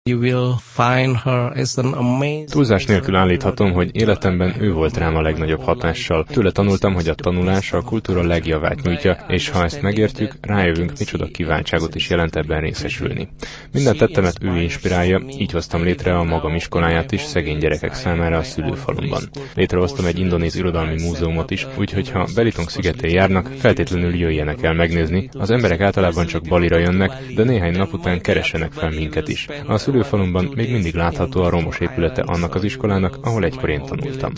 Túlzás nélkül állíthatom, hogy életemben ő volt rám a legnagyobb hatással. Tőle tanultam, hogy a tanulás a kultúra legjavát nyújtja, és ha ezt megértjük, rájövünk, micsoda kiváltságot is jelent ebben részesülni. Minden tettemet ő inspirálja, így hoztam létre a magam iskoláját is szegény gyerekek számára a szülőfalumban. Létrehoztam egy indonéz irodalmi múzeumot is, úgyhogy ha Belitung szigetén járnak, feltétlenül jöjjenek el megnézni. Az emberek általában csak Balira jönnek, de néhány nap után keressenek fel minket is. A szülőfalumban még mindig látható a romos épülete annak az iskolának, ahol egykor én tanultam.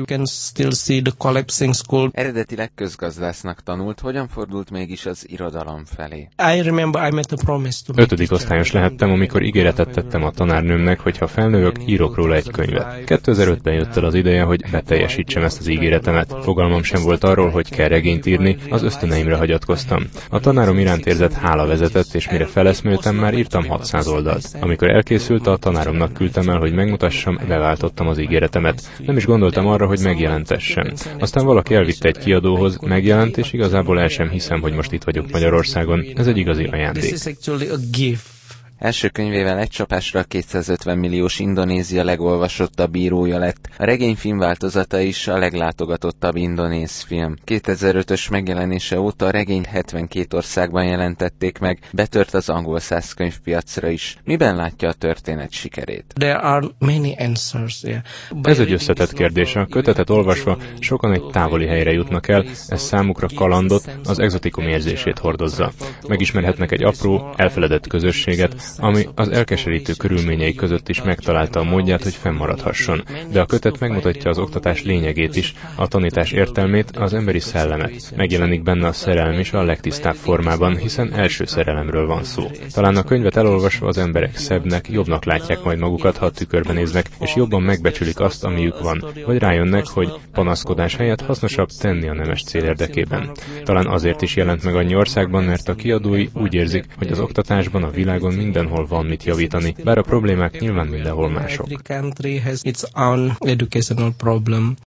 Eredetileg közgazdásznak tanult, hogyan fordult mégis az irodalom felé? 5. osztályos lehettem, amikor ígéretet tettem a tanárnőmnek, hogy ha felnövök, írok róla egy könyvet. 2005-ben jött el az ideje, hogy beteljesítsem ezt az ígéretemet. Fogalmam sem volt arról, hogy kell regényt írni, az ösztöneimre hagyatkoztam. A tanárom iránt érzett hála vezetett, és mire feleszméltem, már írtam 600 oldalt. Amikor elkészült, a tanáromnak küldtem el, hogy megmutassam, beváltottam az ígéretemet. Nem is gondoltam arra, hogy megjelentessem. Aztán valaki elvitte egy kiadóhoz, megjelent, és igazából el sem hiszem, hogy most itt vagyok Magyarországon. Ez egy igazi ajándék. Első könyvével egy csapásra 250 milliós Indonézia legolvasottabb írója lett. A regény filmváltozata is a leglátogatottabb indonéz film. 2005-ös megjelenése óta a regényt 72 országban jelentették meg, betört az angol száz könyvpiacra is. Miben látja a történet sikerét? Ez egy összetett kérdés. A kötetet olvasva sokan egy távoli helyre jutnak el, ez számukra kalandot, az egzotikum érzését hordozza. Megismerhetnek egy apró, elfeledett közösséget, ami az elkeserítő körülményei között is megtalálta a módját, hogy fennmaradhasson. De a kötet megmutatja az oktatás lényegét is, a tanítás értelmét, az emberi szellemet. Megjelenik benne a szerelem is a legtisztább formában, hiszen első szerelemről van szó. Talán a könyvet elolvasva az emberek szebbnek, jobbnak látják majd magukat, ha a tükörbe néznek, és jobban megbecsülik azt, amiük van. Vagy rájönnek, hogy panaszkodás helyett hasznosabb tenni a nemes cél érdekében. Talán azért is jelent meg annyi országban, mert a kiadói úgy érzik, hogy az oktatásban a világon mindenhol van mit javítani, bár a problémák nyilván mindenhol mások.